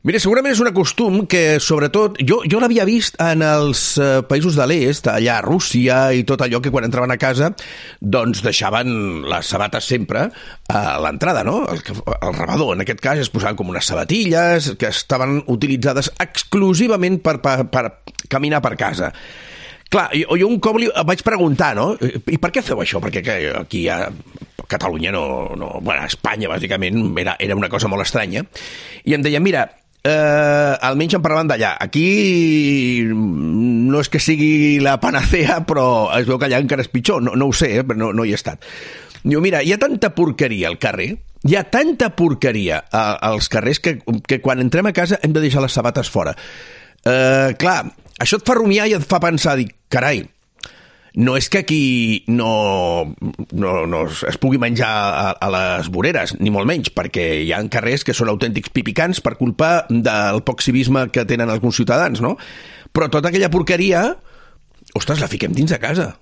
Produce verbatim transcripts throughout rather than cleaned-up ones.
Mira, segurament és un costum que, sobretot, jo, jo l'havia vist en els eh, països de l'est, allà a Rússia i tot allò que quan entraven a casa, doncs deixaven les sabates sempre a l'entrada, no? El, el rebedor, en aquest cas, es posaven com unes sabatilles que estaven utilitzades exclusivament per, per, per caminar per casa. Clar, jo, jo un cop li vaig preguntar, no? I per què feu això? Perquè que, aquí a Catalunya no... no bueno, a Espanya, bàsicament, era, era una cosa molt estranya. I em deia, mira, eh, almenys en parlant d'allà, aquí no és que sigui la panacea, però es veu que allà encara és pitjor. No, no ho sé, eh, però no, no hi he estat. Diu, mira, hi ha tanta porqueria al carrer, hi ha tanta porqueria a, als carrers que, que quan entrem a casa hem de deixar les sabates fora. Eh, clar, això et fa rumiar i et fa pensar, dic, carai, no és que aquí no, no, no es pugui menjar a, a les voreres, ni molt menys, perquè hi ha carrers que són autèntics pipicans per culpa del poc civisme que tenen alguns ciutadans, no? Però tota aquella porqueria, ostres, la fiquem dins de casa.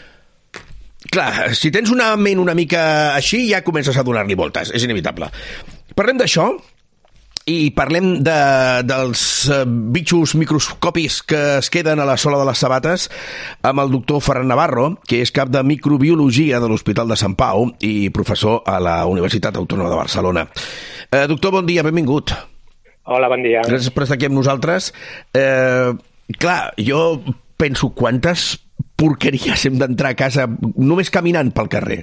Clar, si tens una ment una mica així, ja comences a donar-li voltes, és inevitable. Parlem d'això, i parlem de, dels uh, bitxos microscopis que es queden a la sola de les sabates amb el doctor Ferran Navarro, que és cap de microbiologia de l'Hospital de Sant Pau i professor a la Universitat Autònoma de Barcelona. Uh, doctor, bon dia, benvingut. Hola, bon dia. Gràcies per estar aquí amb nosaltres. Uh, clar, jo penso quantes porqueries hem d'entrar a casa només caminant pel carrer.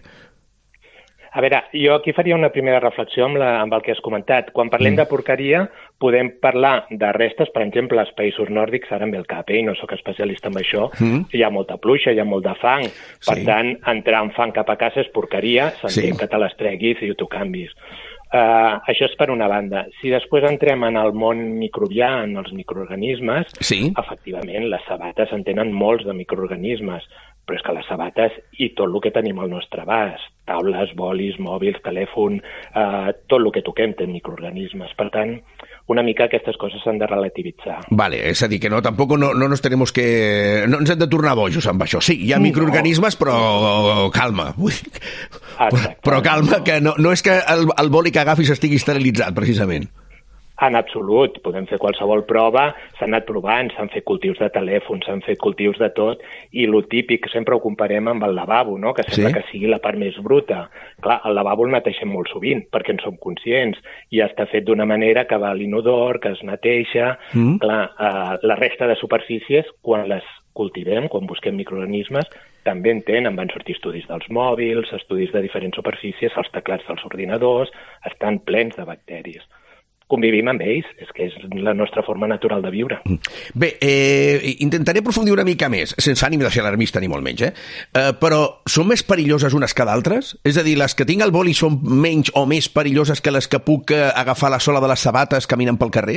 A veure, jo aquí faria una primera reflexió amb, la, amb el que has comentat. Quan parlem mm. de porqueria, podem parlar de restes, per exemple, als països nòrdics, ara em ve el cap, eh? No sóc especialista en això, mm. hi ha molta pluja, hi ha molt de fang, per sí. tant, entrar amb fang cap a casa és porqueria, s'entén sí. que te les treguis i t'ho canvis. Uh, això és per una banda. Si després entrem en el món microbià, en els microorganismes, sí. efectivament, les sabates en tenen molts de microorganismes, però és que les sabates i tot el que tenim al nostre abast, taules, bolis, mòbils, telèfon, eh, tot el que toquem té microorganismes. Per tant, una mica aquestes coses s'han de relativitzar. Vale, és a dir, que no, tampoc no, no nos tenemos que... No ens hem de tornar bojos amb això. Sí, hi ha microorganismes, no. però calma. Ui. Exacte. Però calma, que no, no és que el, el boli que agafis estigui esterilitzat, precisament. En absolut, podem fer qualsevol prova, s'han anat provant, s'han fet cultius de telèfon, s'han fet cultius de tot, i lo típic, sempre ho comparem amb el lavabo, no? Que sembla sí. que sigui la part més bruta. Clar, el lavabo el neteixem molt sovint, perquè en som conscients, i està fet d'una manera que va a l'inodor, que es neteja. Mm. Clar, eh, la resta de superfícies, quan les cultivem, quan busquem microorganismes, també en tenen, van sortir estudis dels mòbils, estudis de diferents superfícies, els teclats dels ordinadors, estan plens de bacteris. Convivim amb ells, és que és la nostra forma natural de viure. Bé, eh, intentaré aprofundir una mica més, sense ànim de ser alarmista ni molt menys, eh? eh però són més perilloses unes que d'altres? És a dir, les que tinc al boli són menys o més perilloses que les que puc eh, agafar a la sola de les sabates caminant pel carrer?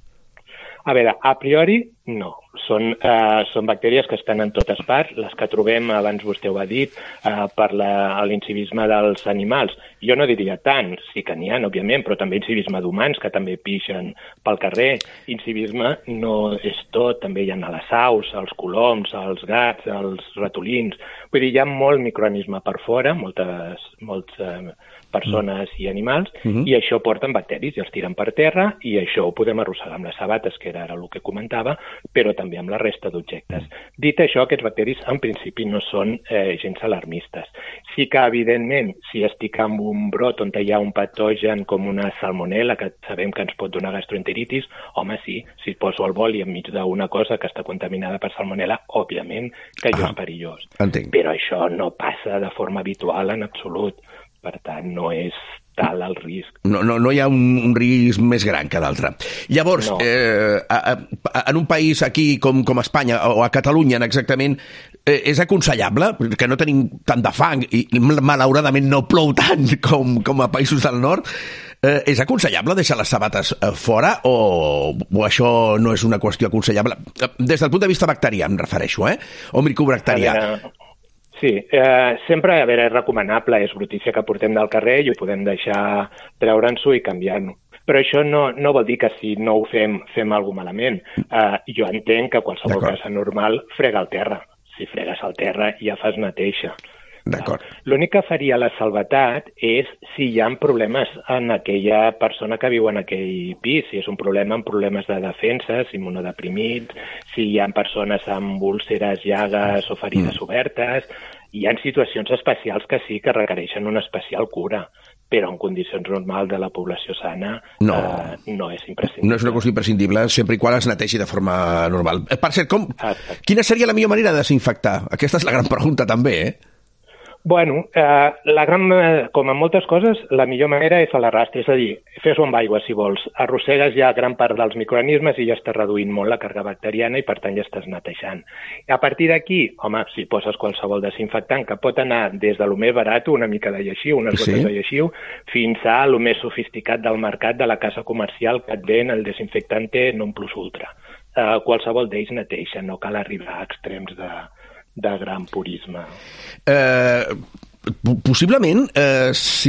A veure, a priori, no. Són, eh, són bactèries que estan en totes parts, les que trobem, abans vostè ho ha dit, eh, per la, l'incivisme dels animals. Jo no diria tant, sí que n'hi ha, òbviament, però també incivisme d'humans, que també pixen pel carrer. Incivisme no és tot, també hi ha a les aus, els coloms, els gats, els ratolins. Vull dir, hi ha molt microorganisme per fora, moltes, moltes eh, persones i animals, uh-huh. i això porten bacteris i els tiren per terra, i això ho podem arrossegar amb les sabates, que era ara el que comentava, però també amb la resta d'objectes. Dit això, aquests bacteris en principi no són eh, gens alarmistes. Sí que, evidentment, si estic en un brot on hi ha un patogen com una salmonel·la, que sabem que ens pot donar gastroenteritis, home, sí, si poso el boli enmig d'una cosa que està contaminada per salmonel·la, òbviament que allò ah, és perillós. Entenc. Però això no passa de forma habitual en absolut. Per tant, no és tal el risc. No, no, no hi ha un, un risc més gran que d'altre. Llavors, no. eh, a, a, en un país aquí com, com Espanya, o a Catalunya exactament, eh, és aconsellable, que no tenim tant de fang i malauradament no plou tant com, com a països del nord, eh, és aconsellable deixar les sabates eh, fora o, o això no és una qüestió aconsellable? Des del punt de vista bacterià em refereixo, eh? O micobacterià. Sí, eh, sempre, a veure, és recomanable, és brutícia que portem del carrer i ho podem deixar treure'ns-ho i canviar-ho. Però això no, no vol dir que si no ho fem, fem alguna cosa malament. Eh, jo entenc que qualsevol casa normal frega al terra. Si fregues al terra ja fas neteja. D'acord. L'únic que faria la salvetat és si hi ha problemes en aquella persona que viu en aquell pis, si és un problema amb problemes de defensa, si immunodeprimit, si hi ha persones amb úlceres, llagues o ferides mm. obertes. Hi ha situacions especials que sí que requereixen una especial cura, però en condicions normals de la població sana no, eh, no és imprescindible. No és una qüestió imprescindible, sempre i quan es neteixi de forma normal. Per cert, com, quina seria la millor manera de desinfectar? Aquesta és la gran pregunta també, eh? Bueno, eh, la gran, com en moltes coses, la millor manera és a l'arrastre, és a dir, fes-ho amb aigua si vols, arrossegues ja gran part dels microorganismes i ja estàs reduint molt la càrrega bacteriana i per tant ja estàs netejant. A partir d'aquí, home, si poses qualsevol desinfectant, que pot anar des de lo més barat, una mica de lleixiu, unes sí. gotes de lleixiu, fins a lo més sofisticat del mercat de la casa comercial que et ven el desinfectante non plus ultra. Eh, qualsevol d'ells neteja, no cal arribar a extrems de... de gran purisme. Eh, possiblement, eh,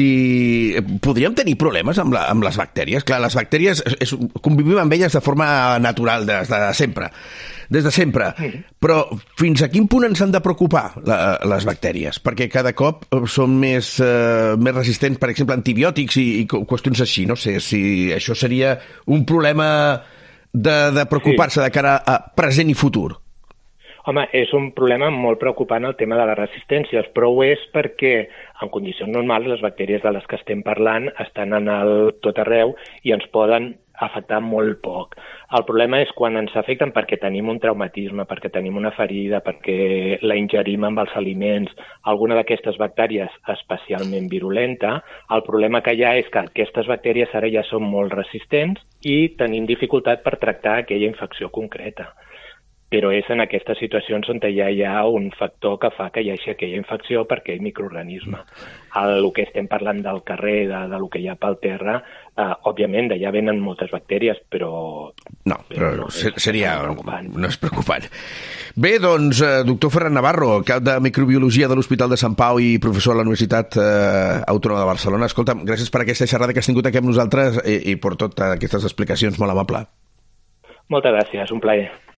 si podríem tenir problemes amb, la, amb les bactèries. Clar, les bactèries, és, convivim amb elles de forma natural, des de sempre. Des de sempre. Mm. Però fins a quin punt ens han de preocupar la, les bactèries? Perquè cada cop són més, eh, més resistents, per exemple, a antibiòtics i, i qüestions així. No sé si això seria un problema de, de preocupar-se sí. de cara a present i futur. Home, és un problema molt preocupant el tema de les resistències, però ho és perquè en condicions normals les bactèries de les que estem parlant estan en el tot arreu i ens poden afectar molt poc. El problema és quan ens afecten perquè tenim un traumatisme, perquè tenim una ferida, perquè la ingerim amb els aliments, alguna d'aquestes bactèries especialment virulenta. El problema que hi ha és que aquestes bactèries ara ja són molt resistents i tenim dificultat per tractar aquella infecció concreta. Però és en aquestes situacions on ja hi ha un factor que fa que hi hagi aquella infecció per aquell microorganisme. El que estem parlant del carrer, de, de lo que hi ha pel terra, eh, òbviament d'allà venen moltes bactèries, però... No, però, però no, és, seria... No és preocupant. Bé, doncs, eh, doctor Ferran Navarro, cap de Microbiologia de l'Hospital de Sant Pau i professor a la Universitat eh, Autònoma de Barcelona. Escolta'm, gràcies per aquesta xerrada que has tingut aquí amb nosaltres i, i per totes aquestes explicacions, molt amable. Moltes gràcies, un plaer.